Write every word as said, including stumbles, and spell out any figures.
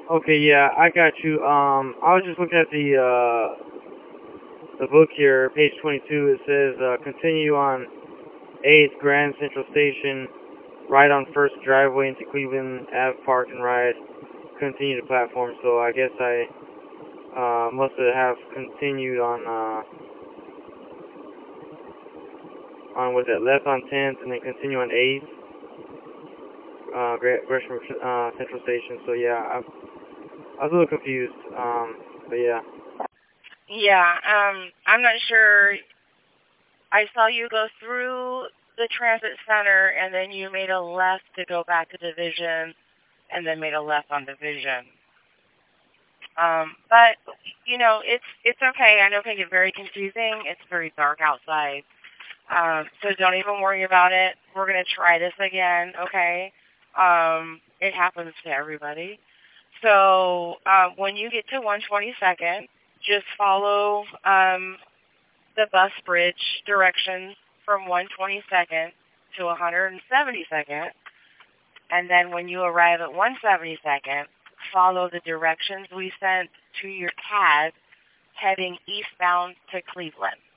Okay, yeah, I got you. Um, I was just looking at the uh the book here, page twenty-two. It says uh, continue on eighth Grand Central Station, ride on first driveway into Cleveland Ave Park and ride. Continue to platform. So I guess I uh must have continued on uh on was it left on tenth and then continue on eighth. Uh, Gra- Gresham uh, Central Station. So yeah, I, I was a little confused. Um, but yeah. Yeah, um, I'm not sure. I saw you go through the transit center and then you made a left to go back to Division and then made a left on Division. Um, but you know, it's it's okay. I know it can get very confusing. It's very dark outside. Um, so don't even worry about it. We're gonna try this again, okay? Um, it happens to everybody. So uh, when you get to one twenty-second, just follow um, the bus bridge directions from one twenty-second to one seventy-second, and then when you arrive at one seventy-second, follow the directions we sent to your tag heading eastbound to Cleveland.